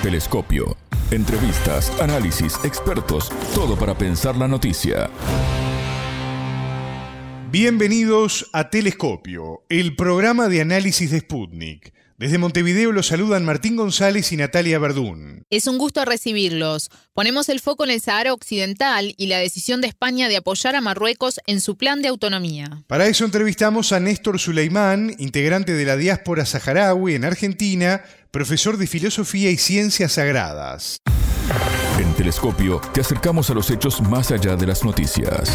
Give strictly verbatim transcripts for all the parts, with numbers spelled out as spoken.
Telescopio. Entrevistas, análisis, expertos, todo para pensar la noticia. Bienvenidos a Telescopio, el programa de análisis de Sputnik. Desde Montevideo los saludan Martín González y Natalia Verdún. Es un gusto recibirlos. Ponemos el foco en el Sahara Occidental y la decisión de España de apoyar a Marruecos en su plan de autonomía. Para eso entrevistamos a Néstor Suleimán, integrante de la diáspora saharaui en Argentina, profesor de Filosofía y Ciencias Sagradas. En Telescopio te acercamos a los hechos más allá de las noticias.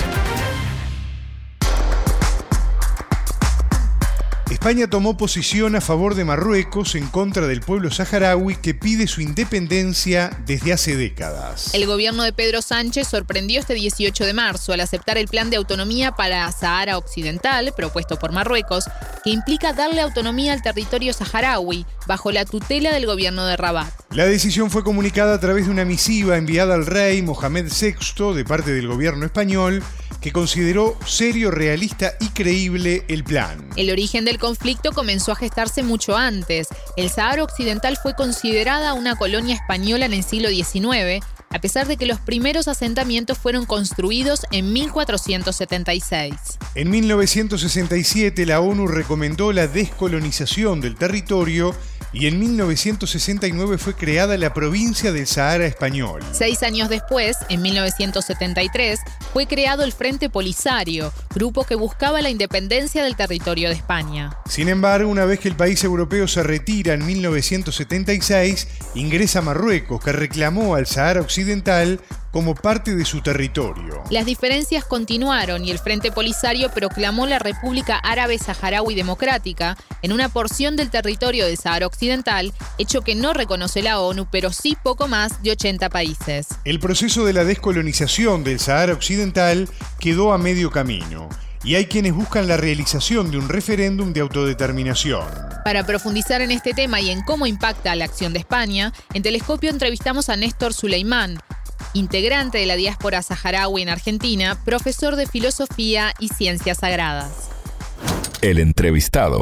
España tomó posición a favor de Marruecos en contra del pueblo saharaui que pide su independencia desde hace décadas. El gobierno de Pedro Sánchez sorprendió este dieciocho de marzo al aceptar el plan de autonomía para Sahara Occidental, propuesto por Marruecos, que implica darle autonomía al territorio saharaui bajo la tutela del gobierno de Rabat. La decisión fue comunicada a través de una misiva enviada al rey Mohamed sexto de parte del gobierno español, que consideró serio, realista y creíble el plan. El origen del conflicto comenzó a gestarse mucho antes. El Sahara Occidental fue considerada una colonia española en el siglo diecinueve, a pesar de que los primeros asentamientos fueron construidos en mil cuatrocientos setenta y seis. En mil novecientos sesenta y siete la ONU recomendó la descolonización del territorio y en mil novecientos sesenta y nueve fue creada la provincia del Sahara Español. Seis años después, en mil novecientos setenta y tres, fue creado el Frente Polisario, grupo que buscaba la independencia del territorio de España. Sin embargo, una vez que el país europeo se retira en mil novecientos setenta y seis, ingresa Marruecos, que reclamó al Sahara Occidental como parte de su territorio. Las diferencias continuaron y el Frente Polisario proclamó la República Árabe Saharaui Democrática en una porción del territorio del Sahara Occidental, hecho que no reconoce la ONU, pero sí poco más de ochenta países. El proceso de la descolonización del Sahara Occidental quedó a medio camino, y hay quienes buscan la realización de un referéndum de autodeterminación. Para profundizar en este tema y en cómo impacta la acción de España, en Telescopio entrevistamos a Néstor Suleimán, integrante de la diáspora saharaui en Argentina, profesor de Filosofía y Ciencias Sagradas. El entrevistado.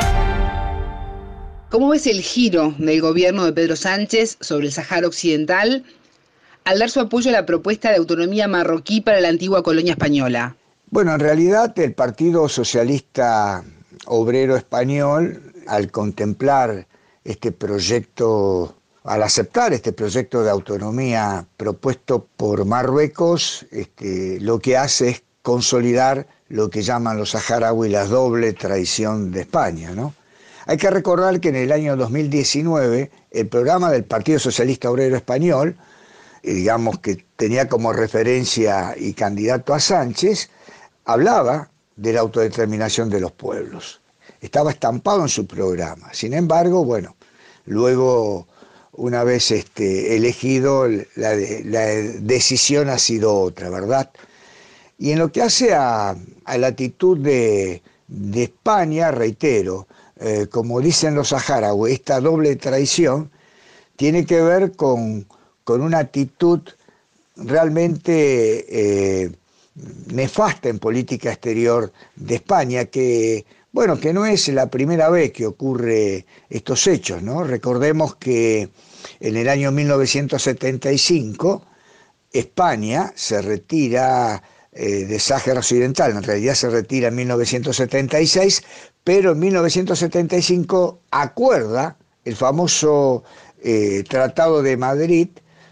¿Cómo ves el giro del gobierno de Pedro Sánchez sobre el Sahara Occidental al dar su apoyo a la propuesta de autonomía marroquí para la antigua colonia española? Bueno, en realidad el Partido Socialista Obrero Español, al contemplar este proyecto, al aceptar este proyecto de autonomía propuesto por Marruecos, este, lo que hace es consolidar lo que llaman los saharauis la doble traición de España, ¿no? Hay que recordar que en el año dos mil diecinueve el programa del Partido Socialista Obrero Español, digamos que tenía como referencia y candidato a Sánchez, hablaba de la autodeterminación de los pueblos. Estaba estampado en su programa. Sin embargo, bueno, luego, una vez este, elegido, la, la decisión ha sido otra, ¿verdad? Y en lo que hace a, a la actitud de, de España, reitero, eh, como dicen los saharauis, esta doble traición tiene que ver con, con una actitud realmente eh, nefasta en política exterior de España, que, bueno, que no es la primera vez que ocurre estos hechos, ¿no? Recordemos que en el año mil novecientos setenta y cinco España se retira eh, de Sáhara Occidental, en realidad se retira en mil novecientos setenta y seis, pero en mil novecientos setenta y cinco acuerda el famoso eh, Tratado de Madrid,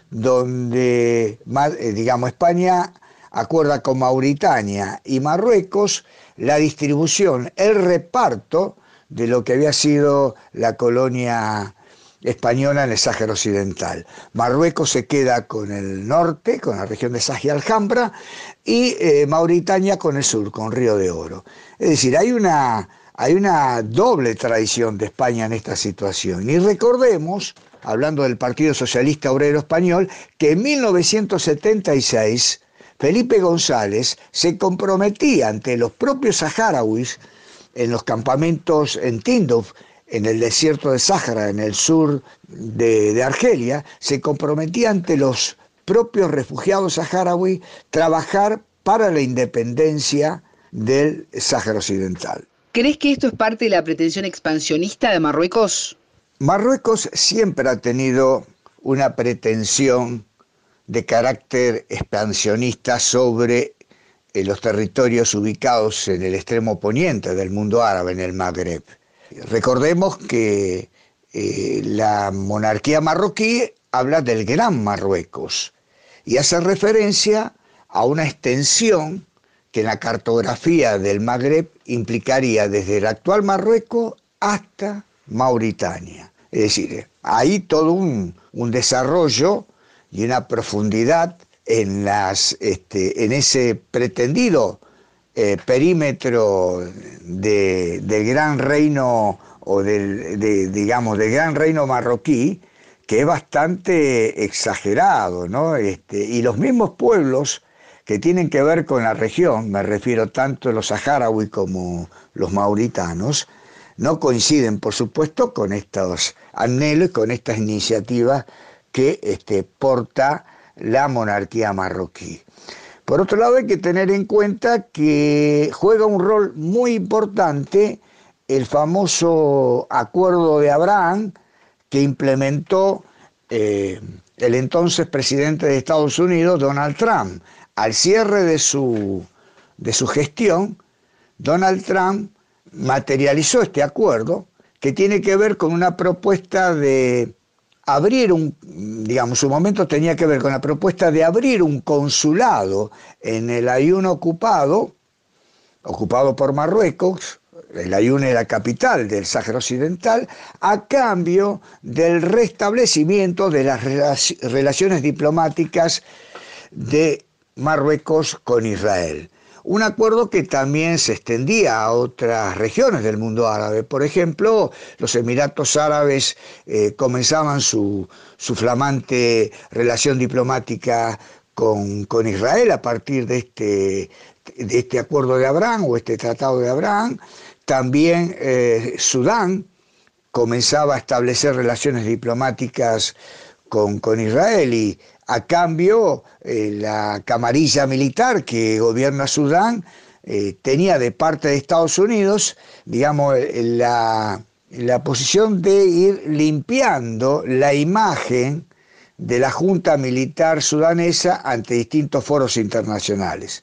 donde, eh, digamos, España acuerda con Mauritania y Marruecos la distribución, el reparto de lo que había sido la colonia española en el Sáhara Occidental. Marruecos se queda con el norte, con la región de Sahy Alhambra, y eh, Mauritania con el sur, con Río de Oro. Es decir, hay una, hay una doble traición de España en esta situación. Y recordemos, hablando del Partido Socialista Obrero Español, que en mil novecientos setenta y seis Felipe González se comprometía ante los propios saharauis en los campamentos en Tindouf, en el desierto de Sáhara, en el sur de, de Argelia, se comprometía ante los propios refugiados saharauis trabajar para la independencia del Sáhara Occidental. ¿Crees que esto es parte de la pretensión expansionista de Marruecos? Marruecos siempre ha tenido una pretensión de carácter expansionista sobre eh, los territorios ubicados en el extremo poniente del mundo árabe, en el Magreb. Recordemos que eh, la monarquía marroquí habla del Gran Marruecos y hace referencia a una extensión que en la cartografía del Magreb implicaría desde el actual Marruecos hasta Mauritania. Es decir, hay todo un, un desarrollo y una profundidad en, las, este, en ese pretendido eh, perímetro de, del gran reino, o del, de, digamos, del gran reino marroquí, que es bastante exagerado, ¿no? Este, y los mismos pueblos que tienen que ver con la región, me refiero tanto a los saharauis como los mauritanos, no coinciden, por supuesto, con estos anhelos y con estas iniciativas que este, porta la monarquía marroquí. Por otro lado, hay que tener en cuenta que juega un rol muy importante el famoso Acuerdo de Abraham que implementó eh, el entonces presidente de Estados Unidos, Donald Trump. Al cierre de su, de su gestión, Donald Trump materializó este acuerdo que tiene que ver con una propuesta de abrir un, digamos, en su momento tenía que ver con la propuesta de abrir un consulado en el Aaiún ocupado, ocupado por Marruecos. El Aaiún es la capital del Sáhara Occidental, a cambio del restablecimiento de las relaciones diplomáticas de Marruecos con Israel. Un acuerdo que también se extendía a otras regiones del mundo árabe. Por ejemplo, los Emiratos Árabes eh, comenzaban su, su flamante relación diplomática con, con Israel a partir de este, de este acuerdo de Abraham o este tratado de Abraham. También eh, Sudán comenzaba a establecer relaciones diplomáticas con, con Israel y a cambio eh, la camarilla militar que gobierna Sudán eh, tenía de parte de Estados Unidos, digamos, la, la posición de ir limpiando la imagen de la junta militar sudanesa ante distintos foros internacionales.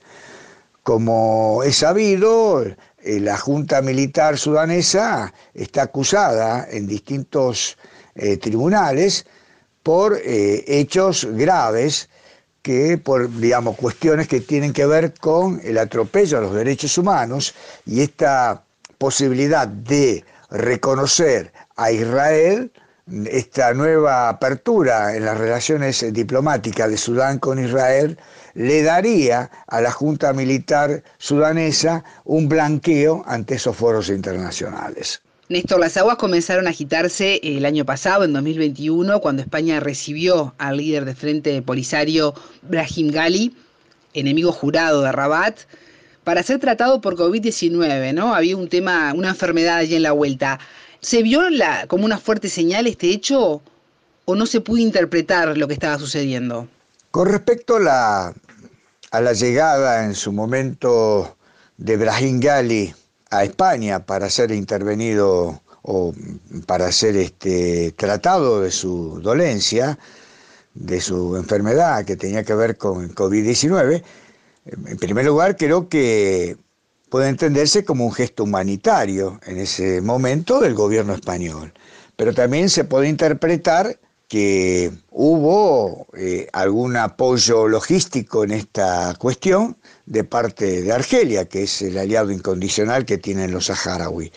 Como es sabido, la junta militar sudanesa está acusada en distintos eh, tribunales por eh, hechos graves, que por, digamos, cuestiones que tienen que ver con el atropello a los derechos humanos y esta posibilidad de reconocer a Israel, esta nueva apertura en las relaciones diplomáticas de Sudán con Israel, le daría a la junta militar sudanesa un blanqueo ante esos foros internacionales. Néstor, las aguas comenzaron a agitarse el año pasado, en dos mil veintiuno, cuando España recibió al líder de Frente Polisario, Brahim Ghali, enemigo jurado de Rabat, para ser tratado por COVID diecinueve, ¿no? Había un tema, una enfermedad allí en la vuelta. ¿Se vio la, como una fuerte señal este hecho o no se pudo interpretar lo que estaba sucediendo? Con respecto a la, a la llegada en su momento de Brahim Ghali a España para ser intervenido o para ser este, tratado de su dolencia, de su enfermedad que tenía que ver con COVID diecinueve, en primer lugar creo que puede entenderse como un gesto humanitario en ese momento del gobierno español, pero también se puede interpretar que hubo eh, algún apoyo logístico en esta cuestión de parte de Argelia, que es el aliado incondicional que tienen los saharauis.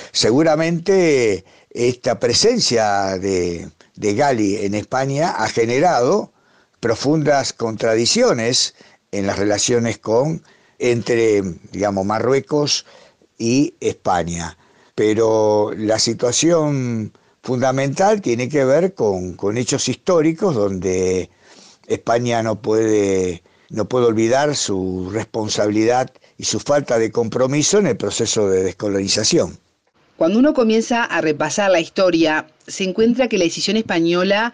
Seguramente esta presencia de, de Ghali en España ha generado profundas contradicciones en las relaciones con, entre, digamos, Marruecos y España. Pero la situación fundamental tiene que ver con, con hechos históricos donde España no puede, no puede olvidar su responsabilidad y su falta de compromiso en el proceso de descolonización. Cuando uno comienza a repasar la historia, se encuentra que la decisión española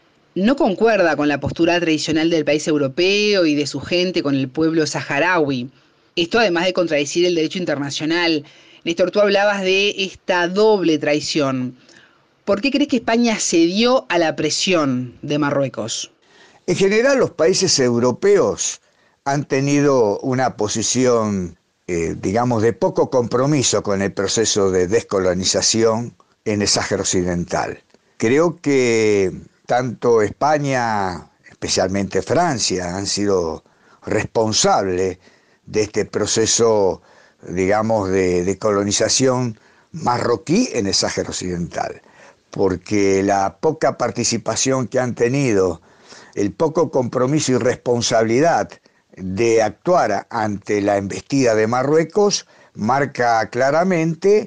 no concuerda con la postura tradicional del país europeo y de su gente con el pueblo saharaui. Esto además de contradecir el derecho internacional. Néstor, tú hablabas de esta doble traición. ¿Por qué crees que España cedió a la presión de Marruecos? En general, los países europeos han tenido una posición, eh, digamos, de poco compromiso con el proceso de descolonización en el Sáhara Occidental. Creo que tanto España, especialmente Francia, han sido responsables de este proceso, digamos, de, de colonización marroquí en el Sáhara Occidental, porque la poca participación que han tenido, el poco compromiso y responsabilidad de actuar ante la embestida de Marruecos, marca claramente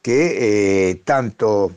que eh, tanto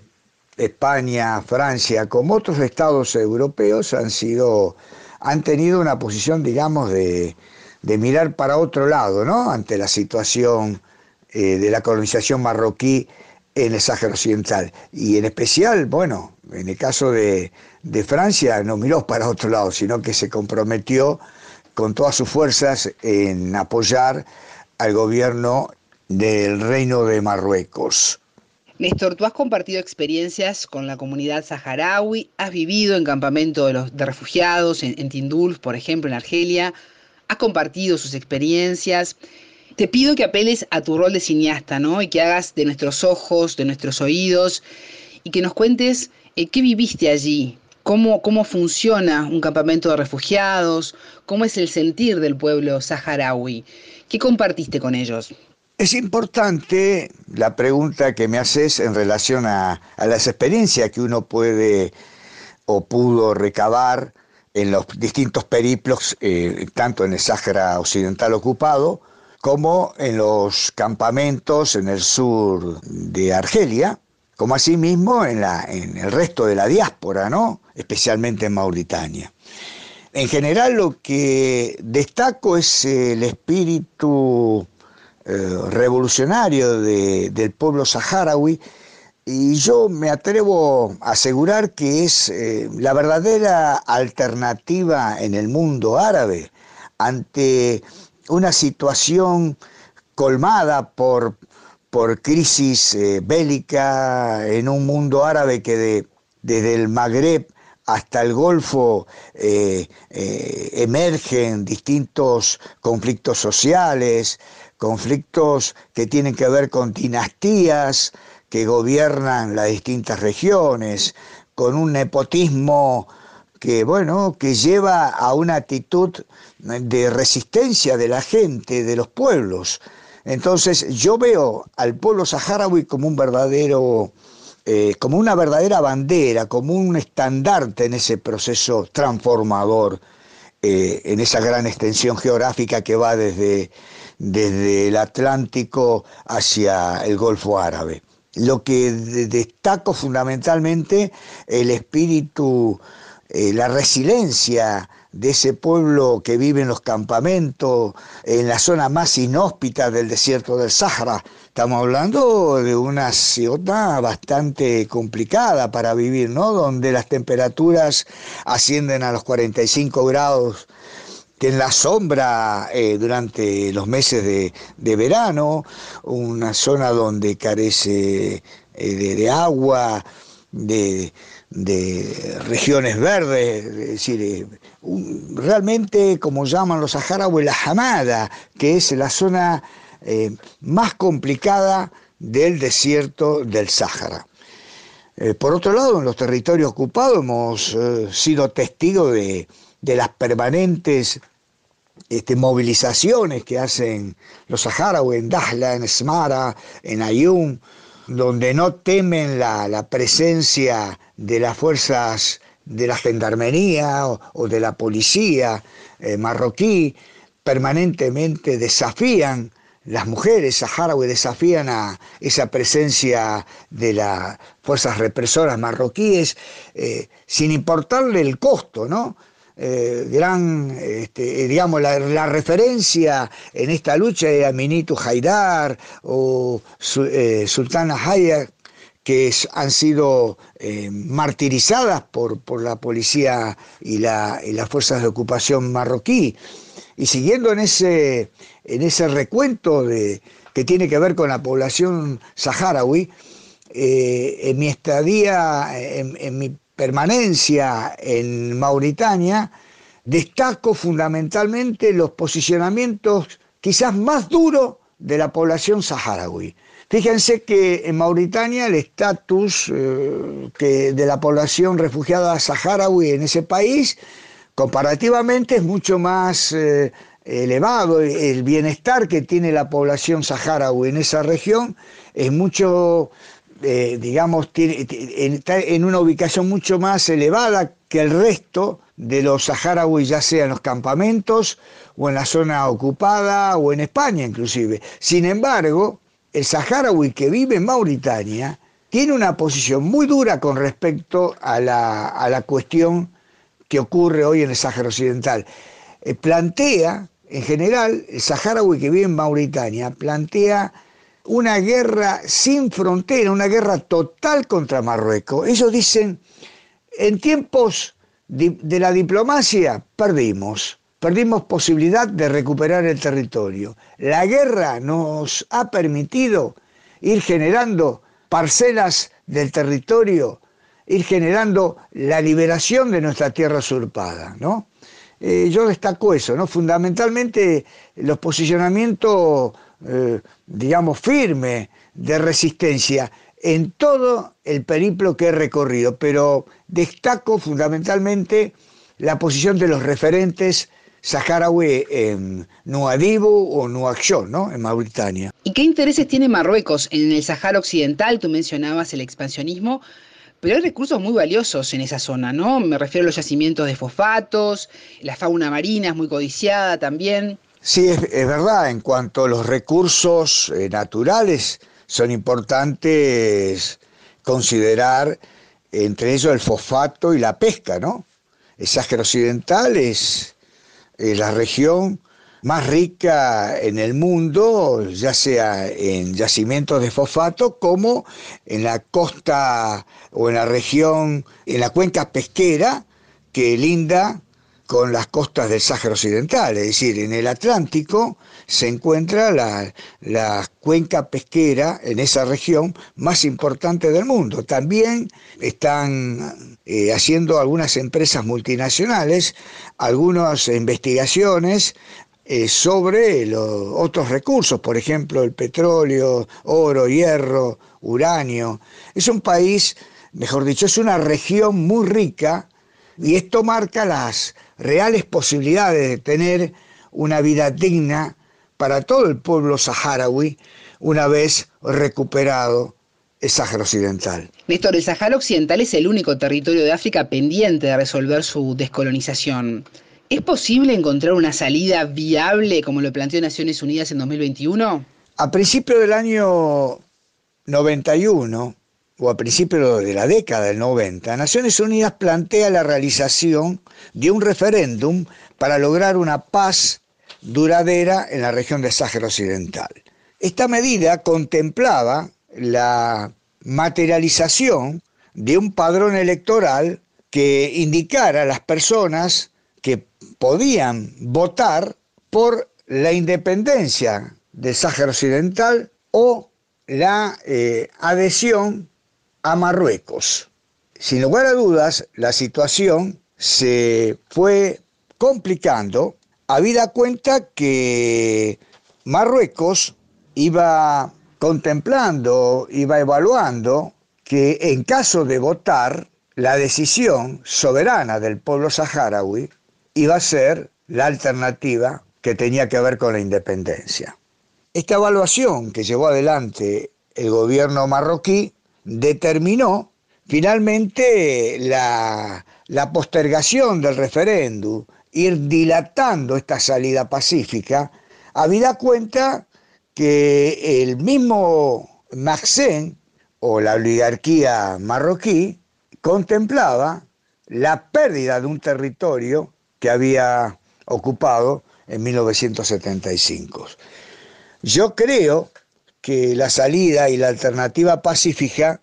España, Francia, como otros estados europeos han sido, han tenido una posición, digamos, de, de mirar para otro lado, ¿no? Ante la situación eh, de la colonización marroquí en el Sáhara Occidental. Y en especial, bueno, en el caso de, de Francia, no miró para otro lado, sino que se comprometió con todas sus fuerzas en apoyar al gobierno del Reino de Marruecos. Néstor, tú has compartido experiencias con la comunidad saharaui, has vivido en campamentos de, los, de refugiados, en, en Tinduf, por ejemplo, en Argelia, has compartido sus experiencias. Te pido que apeles a tu rol de cineasta, ¿no? Y que hagas de nuestros ojos, de nuestros oídos, y que nos cuentes eh, qué viviste allí, cómo, cómo funciona un campamento de refugiados, cómo es el sentir del pueblo saharaui. ¿Qué compartiste con ellos? Es importante la pregunta que me haces en relación a, a las experiencias que uno puede o pudo recabar en los distintos periplos, eh, tanto en el Sáhara Occidental ocupado, como en los campamentos en el sur de Argelia, como asimismo en, la, en el resto de la diáspora, ¿no? Especialmente en Mauritania. En general, lo que destaco es el espíritu eh, revolucionario de, del pueblo saharaui, y yo me atrevo a asegurar que es eh, la verdadera alternativa en el mundo árabe ante una situación colmada por, por crisis eh, bélica en un mundo árabe que de, desde el Magreb hasta el Golfo eh, eh, emergen distintos conflictos sociales, conflictos que tienen que ver con dinastías que gobiernan las distintas regiones, con un nepotismo que, bueno, que lleva a una actitud de resistencia de la gente, de los pueblos. Entonces yo veo al pueblo saharaui como un verdadero, eh, como una verdadera bandera, como un estandarte en ese proceso transformador, eh, en esa gran extensión geográfica que va desde, desde el Atlántico hacia el Golfo Árabe. Lo que destaco fundamentalmente el espíritu, eh, la resiliencia de ese pueblo que vive en los campamentos, en la zona más inhóspita del desierto del Sáhara. Estamos hablando de una ciudad bastante complicada para vivir, ¿no? Donde las temperaturas ascienden a los cuarenta y cinco grados en la sombra eh, durante los meses de, de verano, una zona donde carece eh, de, de agua, de, de regiones verdes, es decir, eh, un, realmente, como llaman los saharauis, la Hamada, que es la zona eh, más complicada del desierto del Sáhara. Eh, por otro lado, en los territorios ocupados hemos eh, sido testigos de, de las permanentes Este, movilizaciones que hacen los saharauis en Dakhla, en Smara, en Ayyum, donde no temen la, la presencia de las fuerzas de la gendarmería o, o de la policía eh, marroquí, permanentemente desafían, las mujeres saharauis desafían a esa presencia de las fuerzas represoras marroquíes, eh, sin importarle el costo, ¿no? Eh, gran, este, digamos, la, la referencia en esta lucha de Aminitu Haidar o eh, Sultana Haya, que es, han sido eh, martirizadas por, por la policía y, la, y las fuerzas de ocupación marroquí. Y siguiendo en ese, en ese recuento de, que tiene que ver con la población saharaui, eh, en mi estadía, en, en mi permanencia en Mauritania, destaco fundamentalmente los posicionamientos quizás más duros de la población saharaui. Fíjense que en Mauritania el estatus eh, que de la población refugiada saharaui en ese país comparativamente es mucho más eh, elevado. El bienestar que tiene la población saharaui en esa región es mucho, eh, digamos, tiene, está en una ubicación mucho más elevada que el resto de los saharauis, ya sea en los campamentos o en la zona ocupada o en España inclusive. Sin embargo, el saharaui que vive en Mauritania tiene una posición muy dura con respecto a la, a la cuestión que ocurre hoy en el Sáhara Occidental. Eh, plantea, en general, el saharaui que vive en Mauritania, plantea una guerra sin frontera, una guerra total contra Marruecos. Ellos dicen, en tiempos de, de la diplomacia, perdimos. Perdimos posibilidad de recuperar el territorio. La guerra nos ha permitido ir generando parcelas del territorio, ir generando la liberación de nuestra tierra usurpada, ¿no? Eh, yo destaco eso, ¿no? Fundamentalmente los posicionamientos, eh, digamos, firmes de resistencia en todo el periplo que he recorrido, pero destaco fundamentalmente la posición de los referentes saharaui en Nuadhibu o Nuakchot, ¿no?, en Mauritania. ¿Y qué intereses tiene Marruecos en el Sahara Occidental? Tú mencionabas el expansionismo, pero hay recursos muy valiosos en esa zona, ¿no? Me refiero a los yacimientos de fosfatos, la fauna marina es muy codiciada también. Sí, es, es verdad, en cuanto a los recursos eh, naturales, son importantes considerar entre ellos el fosfato y la pesca, ¿no? El Sáhara Occidental es eh, la región más rica en el mundo, ya sea en yacimientos de fosfato como en la costa o en la región, en la cuenca pesquera que linda con las costas del Sáhara Occidental, es decir, en el Atlántico se encuentra la, la cuenca pesquera en esa región más importante del mundo. También están eh, haciendo algunas empresas multinacionales algunas investigaciones eh, sobre los otros recursos, por ejemplo, el petróleo, oro, hierro, uranio. Es un país, mejor dicho, es una región muy rica y esto marca las reales posibilidades de tener una vida digna para todo el pueblo saharaui una vez recuperado el Sáhara Occidental. Néstor, el Sáhara Occidental es el único territorio de África pendiente de resolver su descolonización. ¿Es posible encontrar una salida viable como lo planteó Naciones Unidas en dos mil veintiuno? A principios del año noventa y uno, o a principios de la década del noventa, Naciones Unidas plantea la realización de un referéndum para lograr una paz duradera en la región del Sáhara Occidental. Esta medida contemplaba la materialización de un padrón electoral que indicara a las personas que podían votar por la independencia del Sáhara Occidental o la eh, adhesión a Marruecos. Sin lugar a dudas, la situación se fue complicando habida cuenta que Marruecos iba contemplando, iba evaluando que en caso de votar, la decisión soberana del pueblo saharaui iba a ser la alternativa que tenía que ver con la independencia. Esta evaluación que llevó adelante el gobierno marroquí determinó finalmente la, la postergación del referéndum, ir dilatando esta salida pacífica, habida cuenta que el mismo Makhzen o la oligarquía marroquí contemplaba la pérdida de un territorio que había ocupado en mil novecientos setenta y cinco. Yo creo que la salida y la alternativa pacífica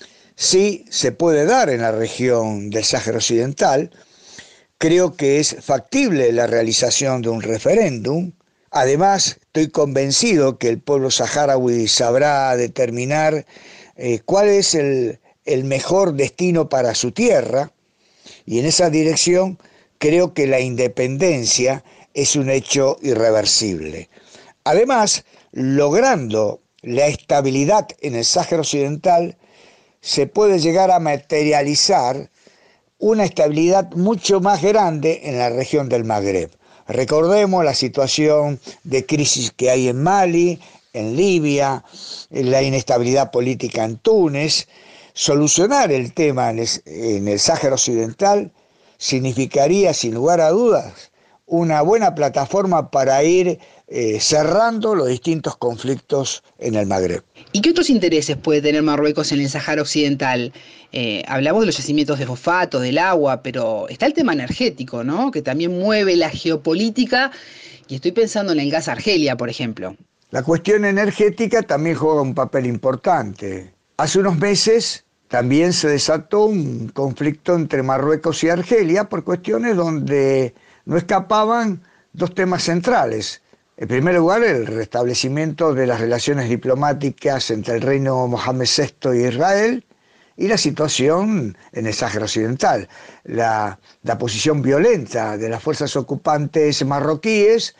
sí se puede dar en la región del Sáhara Occidental. Creo que es factible la realización de un referéndum. Además, estoy convencido que el pueblo saharaui sabrá determinar eh, cuál es el, el mejor destino para su tierra, y en esa dirección creo que la independencia es un hecho irreversible. Además, logrando la estabilidad en el Sáhara Occidental, se puede llegar a materializar una estabilidad mucho más grande en la región del Magreb. Recordemos la situación de crisis que hay en Mali, en Libia, la inestabilidad política en Túnez. Solucionar el tema en el, en el Sáhara Occidental significaría, sin lugar a dudas, una buena plataforma para ir eh, cerrando los distintos conflictos en el Magreb. ¿Y qué otros intereses puede tener Marruecos en el Sáhara Occidental? Eh, hablamos de los yacimientos de fosfato, del agua, pero está el tema energético, ¿no? Que también mueve la geopolítica, y estoy pensando en el gas Argelia, por ejemplo. La cuestión energética también juega un papel importante. Hace unos meses también se desató un conflicto entre Marruecos y Argelia por cuestiones donde no escapaban dos temas centrales. En primer lugar, el restablecimiento de las relaciones diplomáticas entre el reino Mohammed sexto y Israel, y la situación en el Sáhara Occidental, la, la posición violenta de las fuerzas ocupantes marroquíes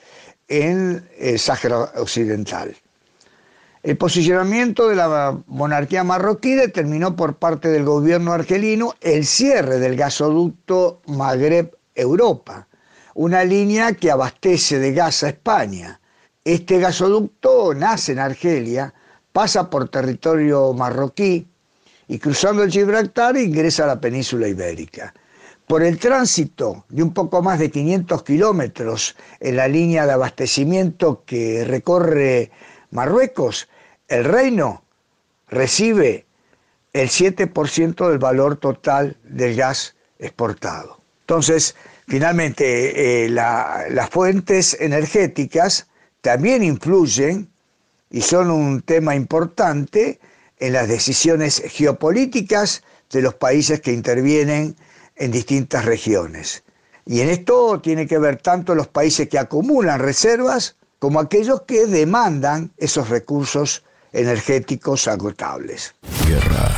en el Sáhara Occidental. El posicionamiento de la monarquía marroquí determinó por parte del gobierno argelino el cierre del gasoducto Magreb-Europa, una línea que abastece de gas a España. Este gasoducto nace en Argelia, pasa por territorio marroquí y cruzando el Gibraltar ingresa a la península ibérica. Por el tránsito de un poco más de quinientos kilómetros en la línea de abastecimiento que recorre Marruecos, el reino recibe el siete por ciento del valor total del gas exportado. Entonces, finalmente, eh, la, las fuentes energéticas también influyen y son un tema importante en las decisiones geopolíticas de los países que intervienen en distintas regiones. Y en esto tiene que ver tanto los países que acumulan reservas como aquellos que demandan esos recursos energéticos agotables. Guerra,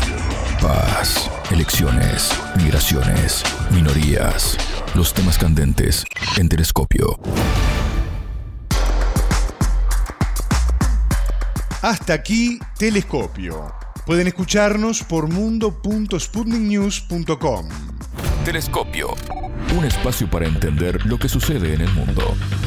paz, elecciones, migraciones, minorías, los temas candentes en Telescopio. Hasta aquí Telescopio. Pueden escucharnos por mundo punto sputnik news punto com. Telescopio, un espacio para entender lo que sucede en el mundo.